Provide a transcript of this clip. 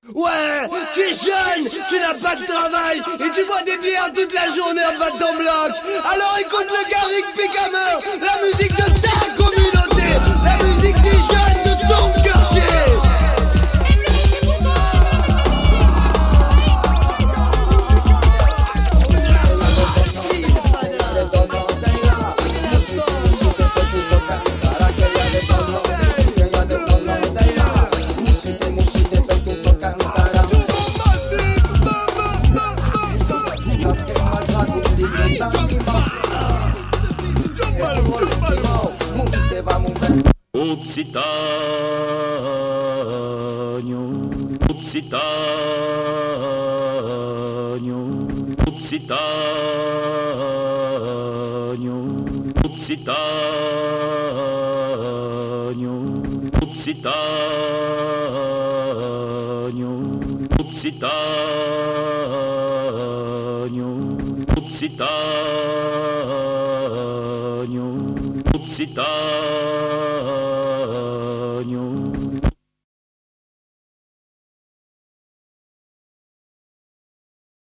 Ouais, tu es jeune, tu n'as pas de travail et tu bois des bières toute la journée en bas de ton bloc. Alors écoute le Garrick Picamer, la musique de ta communauté, la musique des jeunes de ton quartier. Occitanio